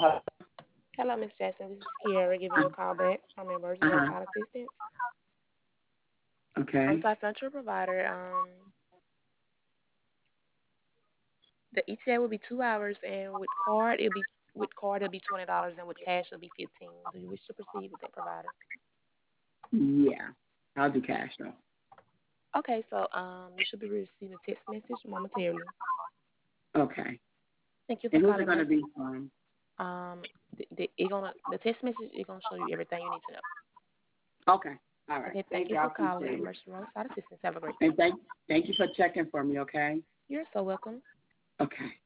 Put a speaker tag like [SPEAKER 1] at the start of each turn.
[SPEAKER 1] Hello, Miss Jackson. This is Kiara giving you a call back from Emergency
[SPEAKER 2] Uh-huh.
[SPEAKER 1] Roadside Assistance.
[SPEAKER 2] Okay.
[SPEAKER 1] So I found your provider. The ETA will be 2 hours, and with card it'll be $20, and with cash it'll be 15. Do you wish to proceed with that provider?
[SPEAKER 2] Yeah. I'll do cash though.
[SPEAKER 1] Okay, so you should be receiving a text message momentarily.
[SPEAKER 2] Okay.
[SPEAKER 1] Thank you for
[SPEAKER 2] And who's it
[SPEAKER 1] calling
[SPEAKER 2] gonna
[SPEAKER 1] Mercy.
[SPEAKER 2] be from?
[SPEAKER 1] The text message is gonna show you everything you need to know.
[SPEAKER 2] Okay. All right.
[SPEAKER 1] Okay, thank
[SPEAKER 2] Thank
[SPEAKER 1] you
[SPEAKER 2] you. I
[SPEAKER 1] for calling
[SPEAKER 2] appreciate it.
[SPEAKER 1] Emergency Roadside Assistance. Have a great day.
[SPEAKER 2] And thank you for checking for me, okay?
[SPEAKER 1] You're so welcome.
[SPEAKER 2] Okay.